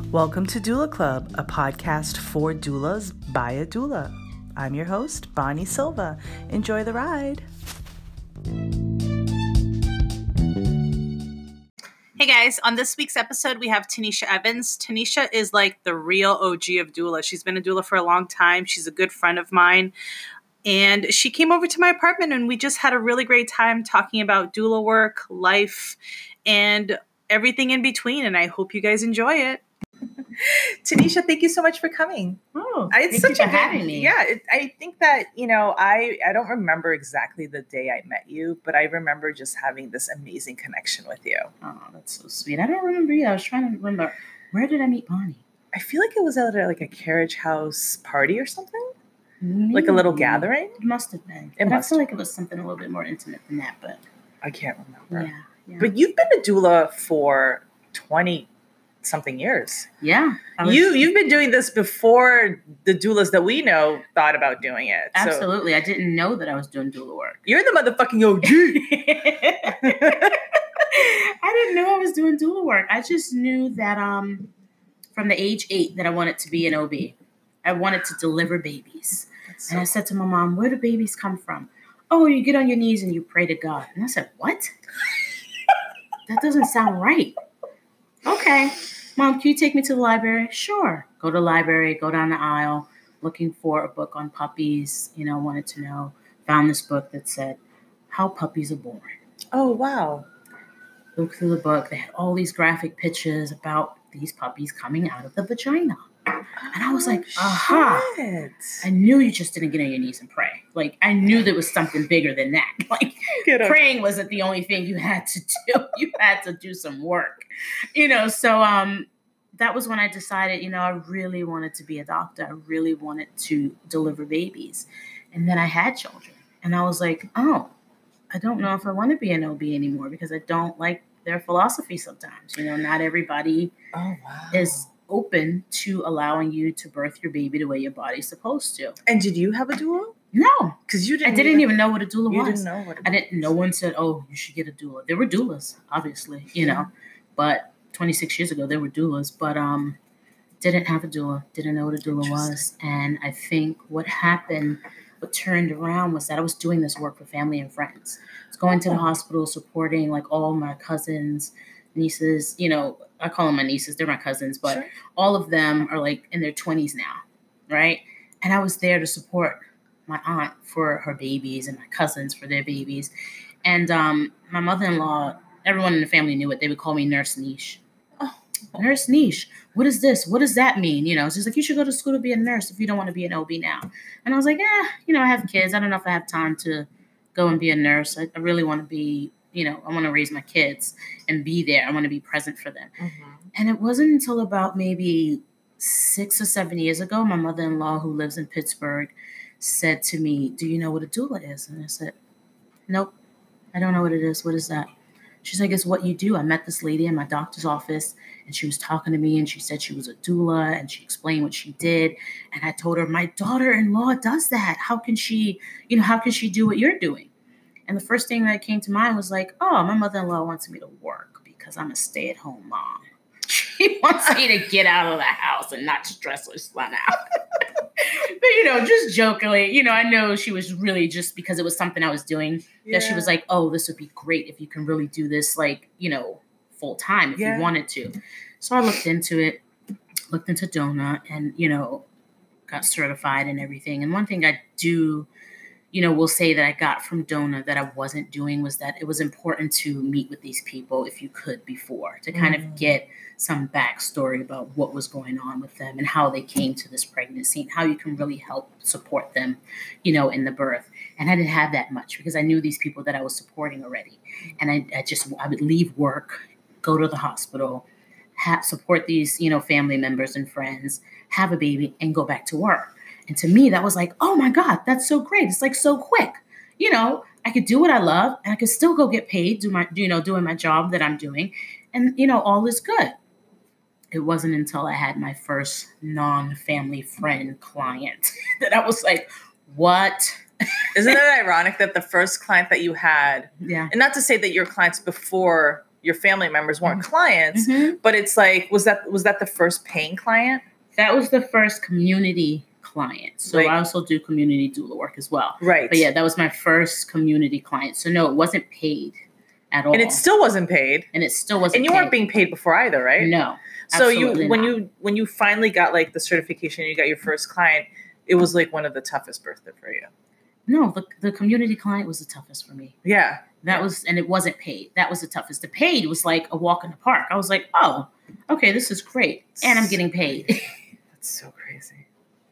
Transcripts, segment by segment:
Welcome to Doula Club, a podcast for doulas by a doula. I'm your host, Bonnie Silva. Enjoy the ride. Hey guys, on this week's episode, we have Tanisha Evans. Tanisha is like the real OG of doula. She's been a doula for a long time. She's a good friend of mine. And she came over to my apartment and we just had a really great time talking about doula work, life, and everything in between. And I hope you guys enjoy it. Tanisha, thank you so much for coming. Oh, thank you for having me. Yeah, I think that, I don't remember exactly the day I met you, but I remember just having this amazing connection with you. Oh, that's so sweet. I don't remember either. I was trying to remember. Where did I meet Bonnie? I feel like it was at a carriage house party or something. Maybe. Like a little gathering? It must have been. I feel like it was something a little bit more intimate than that, but I can't remember. Yeah. But you've been a doula for 20-something years. Yeah. You've been doing this before the doulas that we know thought about doing it. Absolutely. So, I didn't know that I was doing doula work. You're the motherfucking OG. I didn't know I was doing doula work. I just knew that from the age 8 that I wanted to be an OB. I wanted to deliver babies. And I said to my mom, where do babies come from? Oh, you get on your knees and you pray to God. And I said, what? That doesn't sound right. Okay. Mom, can you take me to the library? Sure. Go to the library, go down the aisle, looking for a book on puppies. Wanted to know. Found this book that said, How Puppies Are Born. Oh, wow. Looked through the book. They had all these graphic pictures about these puppies coming out of the vagina. And I was like, aha. Shit. I knew you just didn't get on your knees and pray. I knew there was something bigger than that. Praying wasn't the only thing you had to do. You had to do some work. So that was when I decided, I really wanted to be a doctor. I really wanted to deliver babies. And then I had children. And I was like, oh, I don't know if I want to be an OB anymore because I don't like their philosophy sometimes. Not everybody is open to allowing you to birth your baby the way your body's supposed to. And did you have a doula? No, because I didn't even know what a doula was. You didn't know what it was. I didn't. No one said, "Oh, you should get a doula." There were doulas, obviously, but 26 years ago there were doulas, but didn't have a doula. Didn't know what a doula was, and I think what turned around was that I was doing this work for family and friends. I was going to the hospital, supporting all my cousins, nieces. I call them my nieces. They're my cousins, but all of them are in their 20s now, right? And I was there to support my aunt for her babies and my cousins for their babies. And my mother-in-law, everyone in the family knew it. They would call me Nurse Niche. Oh, Nurse Niche. What is this? What does that mean? It's just you should go to school to be a nurse if you don't want to be an OB now. And I was like, I have kids. I don't know if I have time to go and be a nurse. I really want to be, I want to raise my kids and be there. I want to be present for them. Mm-hmm. And it wasn't until about maybe 6 or 7 years ago, my mother-in-law, who lives in Pittsburgh, said to me, do you know what a doula is? And I said, nope, I don't know what it is. What is that? She's like, it's what you do. I met this lady in my doctor's office and she was talking to me and she said she was a doula and she explained what she did. And I told her, my daughter-in-law does that. How can she do what you're doing? And the first thing that came to mind was oh, my mother-in-law wants me to work because I'm a stay-at-home mom. She wants me to get out of the house and not stress her son out. But, just jokingly, I know she was really just because it was something I was doing that she was like, oh, this would be great if you can really do this, full time if you wanted to. So I looked into it, looked into DONA and, got certified and everything. And one thing I do, will say that I got from DONA that I wasn't doing was that it was important to meet with these people if you could before to kind of get some backstory about what was going on with them and how they came to this pregnancy and how you can really help support them, in the birth. And I didn't have that much because I knew these people that I was supporting already. And I would leave work, go to the hospital, support these, family members and friends, have a baby and go back to work. And to me, that was oh my God, that's so great. It's so quick. I could do what I love and I could still go get paid, doing my job that I'm doing. And, all is good. It wasn't until I had my first non-family friend client that I was like, what? Isn't it ironic that the first client that you had, and not to say that your clients before your family members weren't clients, Mm-hmm. but it's like, was that the first paying client? That was the first community client. So Like- I also do community doula work as well. Right. But yeah, that was my first community client. So no, it wasn't paid at all. And it still wasn't paid. And it still wasn't And you paid. weren't being paid before either, right? No. So absolutely not. when you finally got like the certification, you got your first client, it was like one of the toughest births for you. No, the community client was the toughest for me. Yeah. That was, and it wasn't paid. That was the toughest. The paid was like a walk in the park. I was like, oh, okay, this is great. And I'm getting paid. That's so crazy.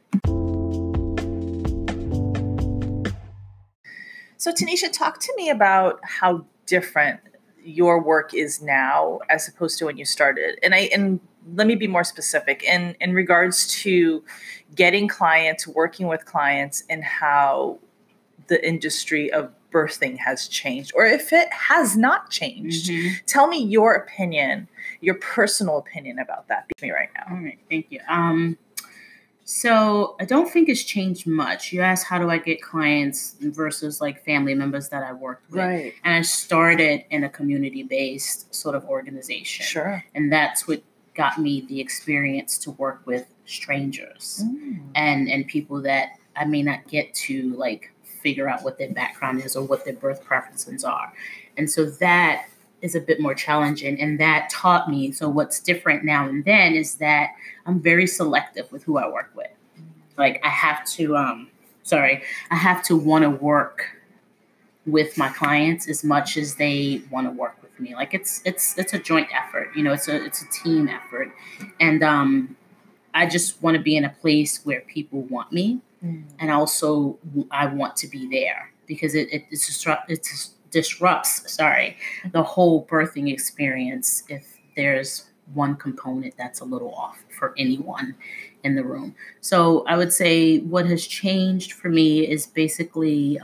So Tanisha, talk to me about how different your work is now as opposed to when you started. And let me be more specific in regards to getting clients, working with clients, and how the industry of birthing has changed, or if it has not changed. Mhm. Tell me your opinion, your personal opinion about that. Be me right now. All right, thank you. So I don't think it's changed much. You asked how do I get clients versus like family members that I worked with. Right. And I started in a community-based sort of organization. Sure. And that's what got me the experience to work with strangers and people that I may not get to like figure out what their background is or what their birth preferences are. And so that is a bit more challenging, and that taught me. So what's different now and then is that I'm very selective with who I work with. Like I have to want to work with my clients as much as they want to work with me. Like it's a joint effort, you know, it's a team effort. And I just want to be in a place where people want me, and also I want to be there because it disrupts the whole birthing experience if there's one component that's a little off for anyone in the room. So I would say what has changed for me is basically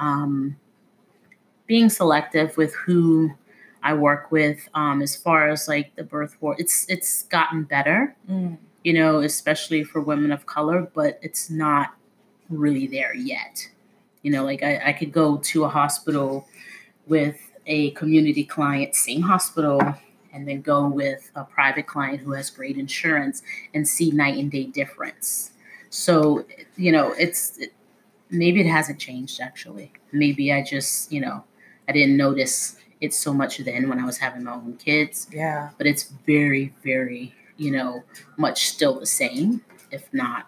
being selective with who I work with. As far as like the birth ward, it's gotten better, you know, especially for women of color, but it's not really there yet. You know, like I could go to a hospital with a community client, same hospital, and then go with a private client who has great insurance and see night and day difference. So, you know, maybe it hasn't changed actually. Maybe I just, you know, I didn't notice it so much then when I was having my own kids. Yeah. But it's very, very, you know, much still the same, if not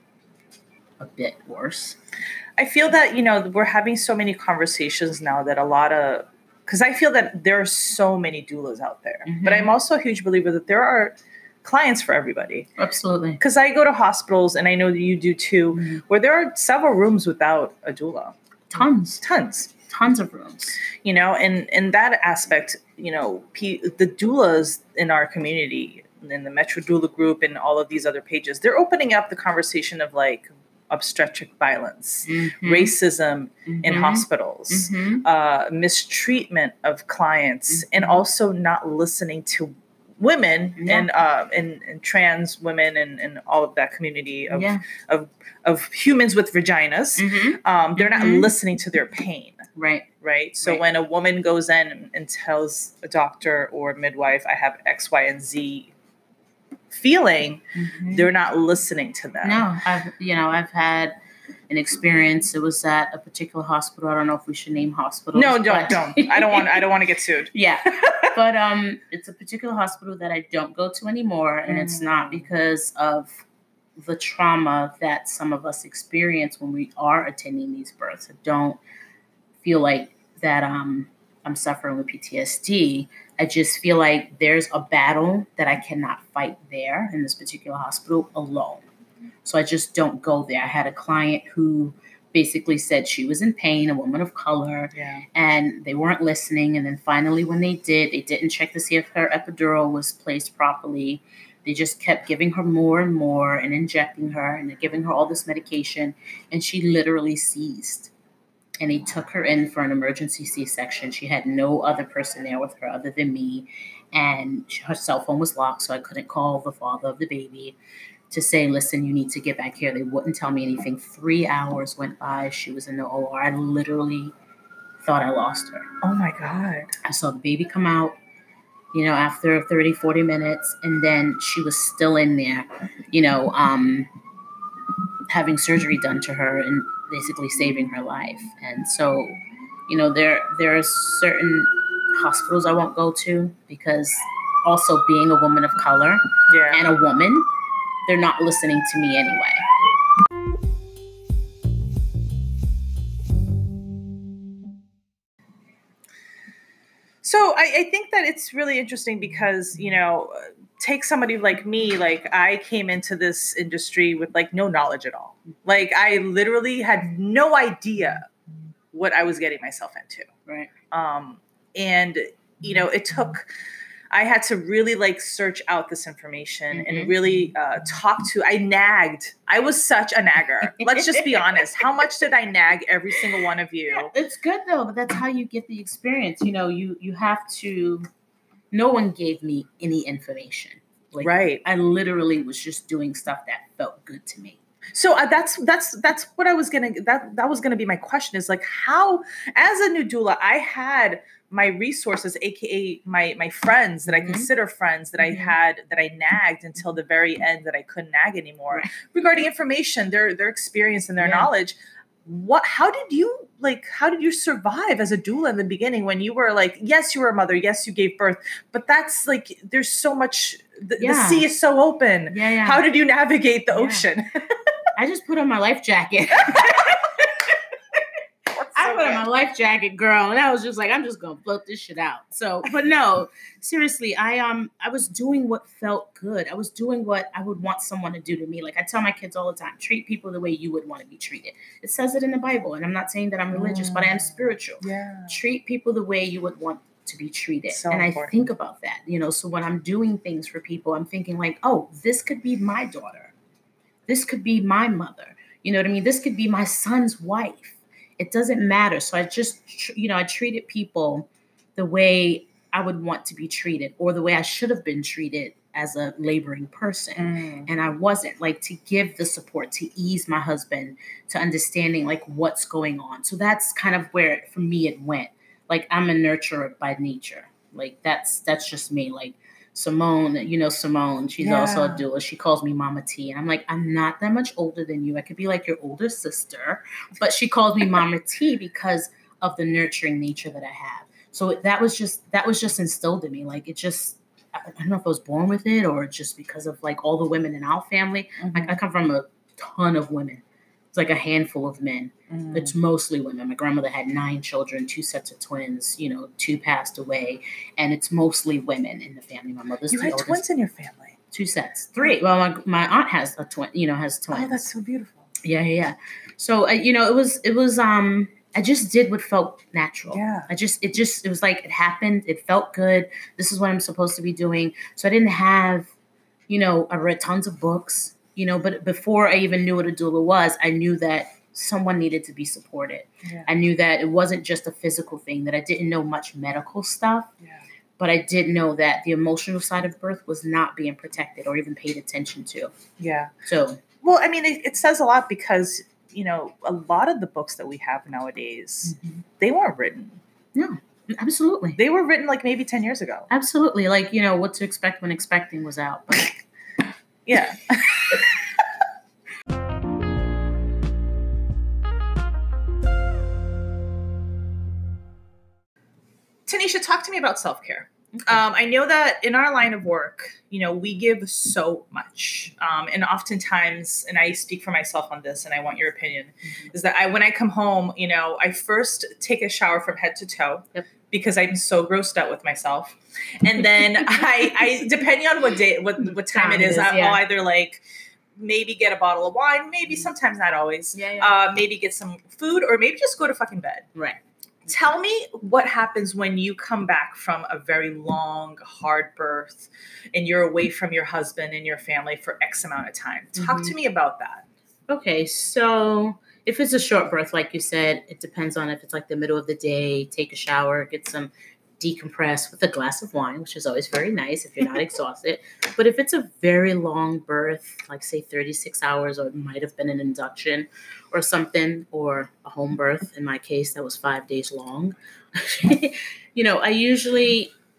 a bit worse. I feel that, you know, we're having so many conversations now that because I feel that there are so many doulas out there, but I'm also a huge believer that there are clients for everybody. Absolutely. Because I go to hospitals, and I know that you do too, where there are several rooms without a doula. Tons of rooms. You know, and in that aspect, you know, the doulas in our community, in the Metro Doula group and all of these other pages, they're opening up the conversation of like obstetric violence, racism in hospitals, mistreatment of clients, and also not listening to women and trans women and all of that community of humans with vaginas. They're not listening to their pain. Right. So when a woman goes in and tells a doctor or a midwife, I have X, Y, and Z feeling, they're not listening to them. No, I've had an experience. It was at a particular hospital. I don't know if we should name hospitals. No, don't. I don't want to get sued. Yeah. But it's a particular hospital that I don't go to anymore, and it's not because of the trauma that some of us experience when we are attending these births. I don't feel like that I'm suffering with PTSD. I just feel like there's a battle that I cannot fight there in this particular hospital alone. So I just don't go there. I had a client who basically said she was in pain, a woman of color, and they weren't listening. And then finally, when they didn't check to see if her epidural was placed properly. They just kept giving her more and more and injecting her and giving her all this medication. And she literally seized. And they took her in for an emergency C-section. She had no other person there with her other than me. And her cell phone was locked, so I couldn't call the father of the baby to say, listen, you need to get back here. They wouldn't tell me anything. 3 hours went by. She was in the OR. I literally thought I lost her. Oh, my God. I saw the baby come out. after 30, 40 minutes. And then she was still in there, having surgery done to her and basically saving her life. And so, there are certain hospitals I won't go to because also being a woman of color and a woman, they're not listening to me anyway. So I think that it's really interesting because, take somebody like me, like I came into this industry with like no knowledge at all. Like I literally had no idea what I was getting myself into. Right. And, I had to really like search out this information and really I nagged. I was such a nagger. Let's just be honest. How much did I nag every single one of you? Yeah, it's good though, but that's how you get the experience. You have to, no one gave me any information. Like, right. I literally was just doing stuff that felt good to me. So that's what I was that was gonna be my question is like how, as a new doula, I had my resources, aka my friends that I consider friends that I had that I nagged until the very end that I couldn't nag anymore regarding information, their experience and their knowledge. How did you survive as a doula in the beginning when you were like, yes, you were a mother, yes, you gave birth, but that's like there's so much the sea is so open. How did you navigate the ocean? I just put on my life jacket. I put on my life jacket, girl, and I was just like, I'm just gonna float this shit out. So, but no, seriously, I was doing what felt good. I was doing what I would want someone to do to me. Like I tell my kids all the time, treat people the way you would want to be treated. It says it in the Bible, and I'm not saying that I'm religious, but I am spiritual. Yeah. Treat people the way you would want to be treated. So and important. I think about that, so when I'm doing things for people, I'm thinking like, oh, this could be my daughter. This could be my mother. You know what I mean? This could be my son's wife. It doesn't matter. So I just, I treated people the way I would want to be treated or the way I should have been treated as a laboring person. And I wasn't, like, to give the support, to ease my husband to understanding like what's going on. So that's kind of where for me it went. Like I'm a nurturer by nature. Like that's just me. Like Simone, Simone, she's also a doula. She calls me Mama T. And I'm like, I'm not that much older than you. I could be like your older sister, but she calls me Mama T because of the nurturing nature that I have. So that was just instilled in me. Like it just, I don't know if I was born with it or just because of like all the women in our family. Like I come from a ton of women. It's like a handful of men. It's mostly women. My grandmother had 9 children, 2 sets of twins, 2 passed away. And it's mostly women in the family. My mother's You had twins in your family? 2 sets. 3. Well, my aunt has a twin, has twins. Oh, that's so beautiful. Yeah. So, it was, I just did what felt natural. Yeah. It was like, it happened. It felt good. This is what I'm supposed to be doing. So I didn't have, I read tons of books. But before I even knew what a doula was, I knew that someone needed to be supported. Yeah. I knew that it wasn't just a physical thing, that I didn't know much medical stuff, but I did know that the emotional side of birth was not being protected or even paid attention to. Yeah. So, well, I mean, it says a lot because, a lot of the books that we have nowadays, they weren't written. No, absolutely. They were written like maybe 10 years ago. Absolutely. Like, What to Expect When Expecting was out. But yeah. Tanisha, talk to me about self-care. Okay. I know that in our line of work, we give so much. And oftentimes, and I speak for myself on this, and I want your opinion, is that when I come home, I first take a shower from head to toe. Yep. Because I'm so grossed out with myself. And then I depending on what time it is, I'll either like maybe get a bottle of wine, maybe sometimes not always, maybe get some food or maybe just go to fucking bed. Right. Tell me what happens when you come back from a very long, hard birth and you're away from your husband and your family for X amount of time. Talk to me about that. Okay, so if it's a short birth, like you said, it depends on if it's like the middle of the day, take a shower, get some decompress with a glass of wine, which is always very nice if you're not exhausted. But if it's a very long birth, like say 36 hours, or it might have been an induction or something, or a home birth, in my case, that was 5 days long. I usually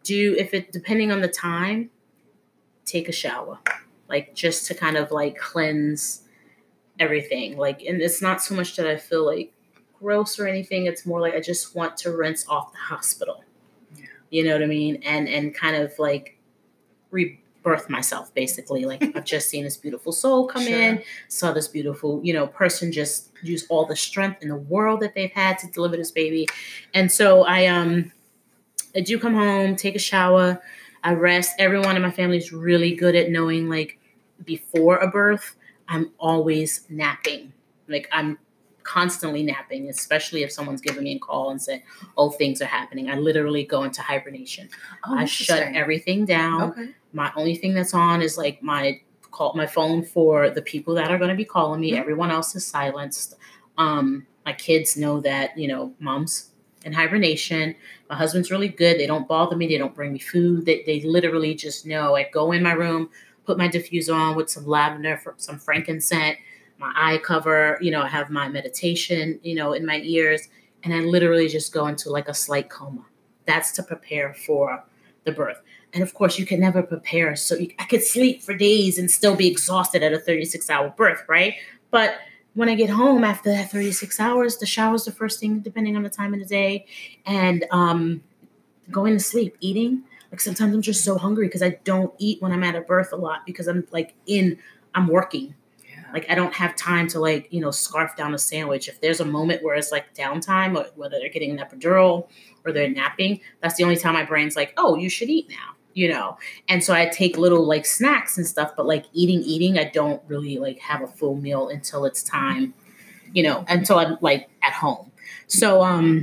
depending on the time, take a shower, like just to kind of like cleanse everything. Like, and it's not so much that I feel like gross or anything. It's more like I just want to rinse off the hospital. Yeah. You know what I mean? And kind of like rebirth myself, basically. Like I've just seen this beautiful soul come in, saw this beautiful, person just use all the strength in the world that they've had to deliver this baby. And so I do come home, take a shower, I rest. Everyone in my family is really good at knowing, like, before a birth, I'm always napping. Like, I'm constantly napping, especially if someone's giving me a call and said, oh, things are happening. I literally go into hibernation. I shut everything down. Okay. My only thing that's on is, like, my phone for the people that are going to be calling me. Mm-hmm. Everyone else is silenced. My kids know that, mom's in hibernation. My husband's really good. They don't bother me. They don't bring me food. They literally just know. I go in my room, put my diffuser on with some lavender, some frankincense, my eye cover. I have my meditation, in my ears. And I literally just go into like a slight coma. That's to prepare for the birth. And of course, you can never prepare. So I could sleep for days and still be exhausted at a 36-hour birth, right? But when I get home after that 36 hours, the shower's the first thing, depending on the time of the day. And going to sleep, eating. Like sometimes I'm just so hungry because I don't eat when I'm at a birth a lot because I'm working. Yeah. Like I don't have time to scarf down a sandwich. If there's a moment where it's like downtime, or whether they're getting an epidural or they're napping, that's the only time my brain's like, oh, you should eat now. And so I take little like snacks and stuff, but like eating, I don't really like have a full meal until it's time, until I'm like at home. So,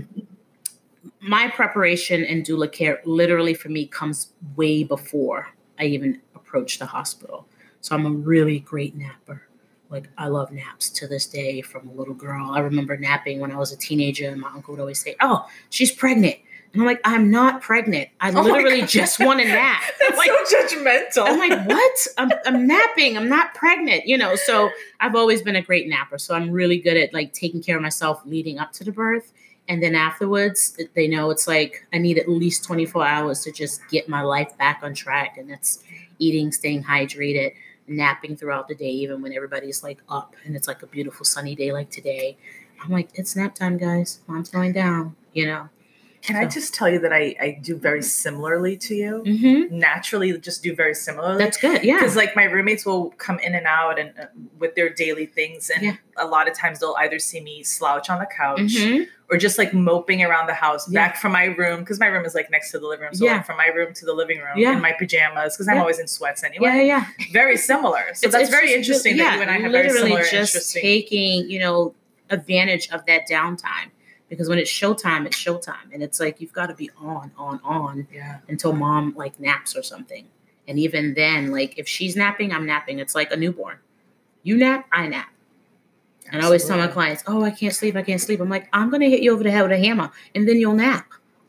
my preparation and doula care literally for me comes way before I even approach the hospital. So I'm a really great napper. Like I love naps to this day from a little girl. I remember napping when I was a teenager and my uncle would always say, oh, she's pregnant. And I'm like, I'm not pregnant. I literally just want to nap. That's like, so judgmental. I'm like, what? I'm napping. I'm not pregnant. So I've always been a great napper. So I'm really good at like taking care of myself leading up to the birth. And then afterwards, they know it's like I need at least 24 hours to just get my life back on track. And that's eating, staying hydrated, napping throughout the day, even when everybody's like up and it's like a beautiful sunny day like today. I'm like, it's nap time, guys. Mom's going down, Can I just tell you that I do very similarly to you? Mm-hmm. Naturally, just do very similarly. That's good, yeah. Because like my roommates will come in and out and with their daily things, and a lot of times they'll either see me slouch on the couch mm-hmm. or just like moping around the house, back from my room, because my room is like next to the living room. So like from my room to the living room in my pajamas, because I'm always in sweats anyway. Yeah. Very similar. So that's very interesting that you and I have very similar, just interesting. Taking, advantage of that downtime. Because when it's showtime, it's showtime. And it's like, you've got to be on until mom like naps or something. And even then, like if she's napping, I'm napping. It's like a newborn. You nap, I nap. Absolutely. And I always tell my clients, oh, I can't sleep. I'm like, I'm going to hit you over the head with a hammer and then you'll nap.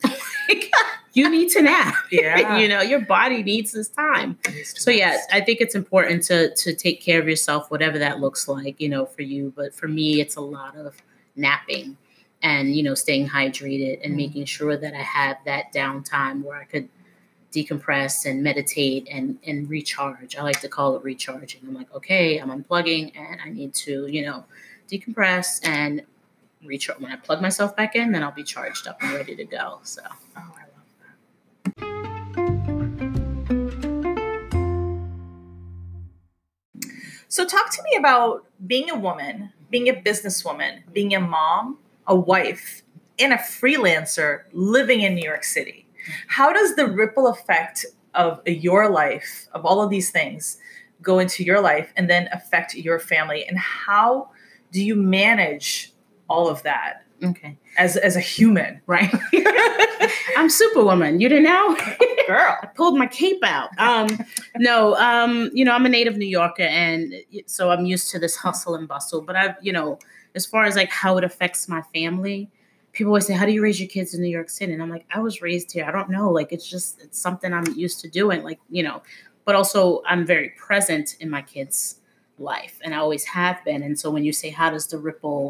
You need to nap. Yeah. Your body needs this time. So I think it's important to take care of yourself, whatever that looks like, for you. But for me, it's a lot of napping. And, staying hydrated and making sure that I have that downtime where I could decompress and meditate and recharge. I like to call it recharging. I'm like, okay, I'm unplugging and I need to, decompress and recharge. When I plug myself back in, then I'll be charged up and ready to go. So, I love that. So talk to me about being a woman, being a businesswoman, being a mom, a wife, and a freelancer living in New York City. How does the ripple effect of your life, of all of these things, go into your life and then affect your family? And how do you manage all of that? Okay. As a human, right? I'm Superwoman. You didn't know? Girl. I pulled my cape out. No, I'm a native New Yorker, and so I'm used to this hustle and bustle. But as far as like how it affects my family, people always say, how do you raise your kids in New York City? And I'm like, I was raised here. I don't know. Like, it's something I'm used to doing, like, but also I'm very present in my kids' life and I always have been. And so when you say, how does the ripple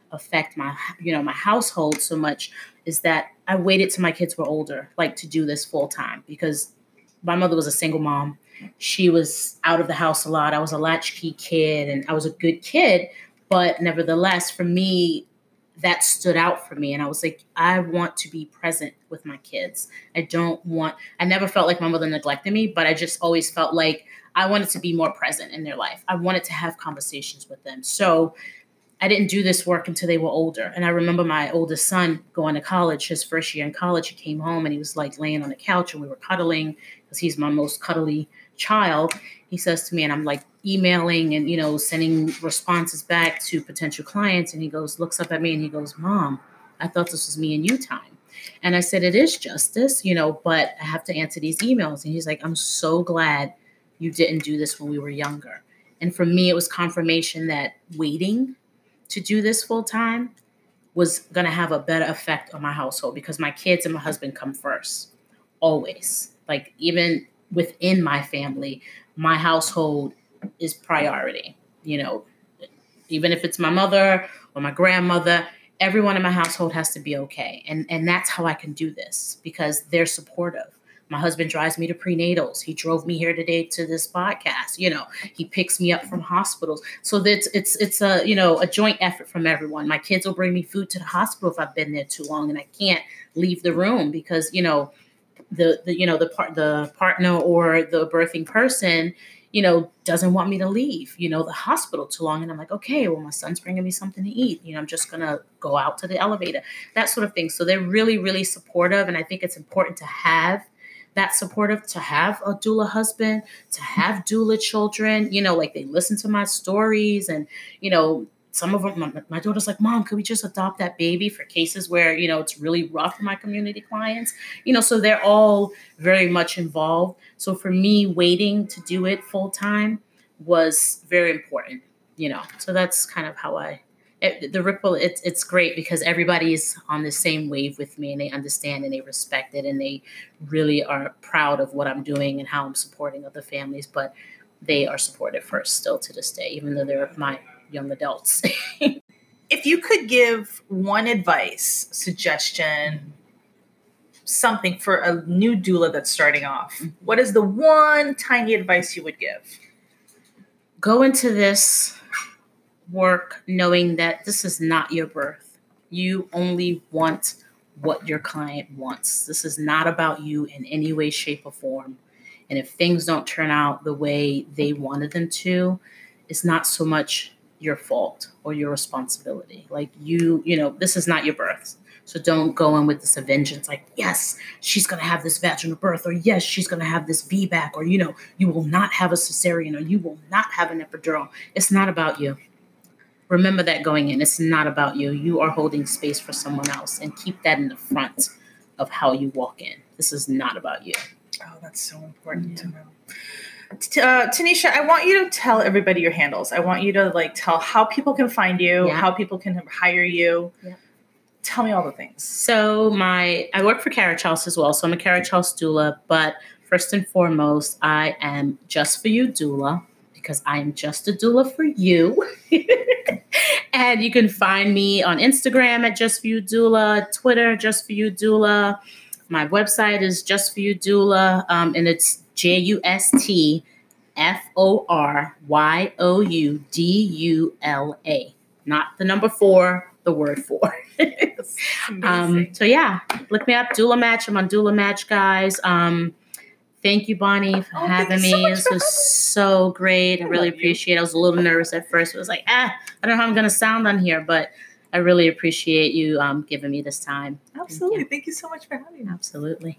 affect my, my household so much is that I waited till my kids were older, like to do this full time, because my mother was a single mom. She was out of the house a lot. I was a latchkey kid and I was a good kid, but nevertheless, for me, that stood out for me. And I was like, I want to be present with my kids. I never felt like my mother neglected me, but I just always felt like I wanted to be more present in their life. I wanted to have conversations with them. So I didn't do this work until they were older. And I remember my oldest son going to college, his first year in college, he came home and he was like laying on the couch and we were cuddling because he's my most cuddly child. He says to me, and I'm like emailing and, sending responses back to potential clients. And he looks up at me and he goes, Mom, I thought this was me and you time. And I said, it is Justice, but I have to answer these emails. And he's like, I'm so glad you didn't do this when we were younger. And for me, it was confirmation that waiting to do this full time was going to have a better effect on my household because my kids and my husband come first, always. Like even within my family, my household is priority. Even if it's my mother or my grandmother, everyone in my household has to be okay. And that's how I can do this because they're supportive. My husband drives me to prenatals. He drove me here today to this podcast. He picks me up from hospitals. So it's a joint effort from everyone. My kids will bring me food to the hospital if I've been there too long and I can't leave the room because the partner or the birthing person doesn't want me to leave the hospital too long. And I'm like, okay, well, my son's bringing me something to eat. I'm just gonna go out to the elevator, that sort of thing. So they're really, really supportive, and I think it's important to have that supportive, to have a doula husband, to have doula children, like they listen to my stories and, some of them, my daughter's like, Mom, could we just adopt that baby for cases where, it's really rough for my community clients, so they're all very much involved. So for me, waiting to do it full time was very important, so that's kind of how the ripple, it's great because everybody's on the same wave with me and they understand and they respect it and they really are proud of what I'm doing and how I'm supporting other families, but they are supported first still to this day, even though they're my young adults. If you could give one advice, suggestion, something for a new doula that's starting off, what is the one tiny advice you would give? Go into this work knowing that this is not your birth. You only want what your client wants. This is not about you in any way, shape, or form. And if things don't turn out the way they wanted them to, it's not so much your fault or your responsibility. Like this is not your birth. So don't go in with this vengeance like, yes, she's going to have this vaginal birth, or yes, she's going to have this VBAC, or, you will not have a cesarean, or you will not have an epidural. It's not about you. Remember that going in. It's not about you. You are holding space for someone else, and keep that in the front of how you walk in. This is not about you. Oh, that's so important to know. Tanisha, I want you to tell everybody your handles. I want you to tell how people can find you, how people can hire you. Yeah. Tell me all the things. So I work for Carriage House as well. So I'm a Carriage House doula, but first and foremost, I am Just For You doula because I am just a doula for you. And you can find me on Instagram at Just For You Doula, Twitter, Just For You Doula. My website is Just For You Doula, and it's JustForYouDula, not the number 4, the word 4. So yeah, look me up, Doula Match. I'm on Doula Match, guys. Thank you, Bonnie, for having me. This was so great. I really appreciate it. I was a little nervous at first. It was like, I don't know how I'm going to sound on here, but I really appreciate you giving me this time. Absolutely. Thank you so much for having me. Absolutely.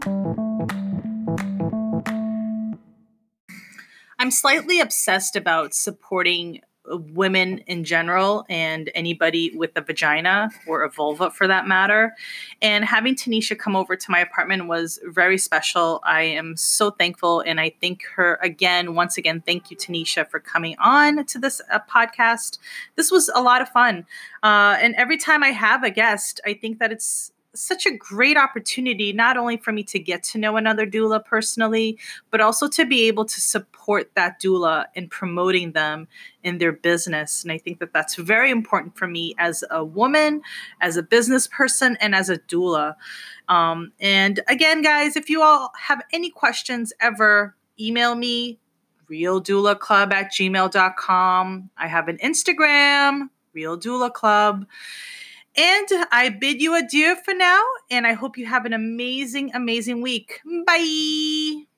I'm slightly obsessed about supporting women in general and anybody with a vagina or a vulva for that matter. And having Tanisha come over to my apartment was very special. I am so thankful. And I thank her once again, thank you, Tanisha, for coming on to this podcast. This was a lot of fun. And every time I have a guest, I think that it's such a great opportunity, not only for me to get to know another doula personally, but also to be able to support that doula in promoting them in their business. And I think that that's very important for me as a woman, as a business person, and as a doula. And again, guys, if you all have any questions ever, email me, realdoulaclub@gmail.com. I have an Instagram, Real Doula Club. And I bid you adieu for now, and I hope you have an amazing, amazing week. Bye.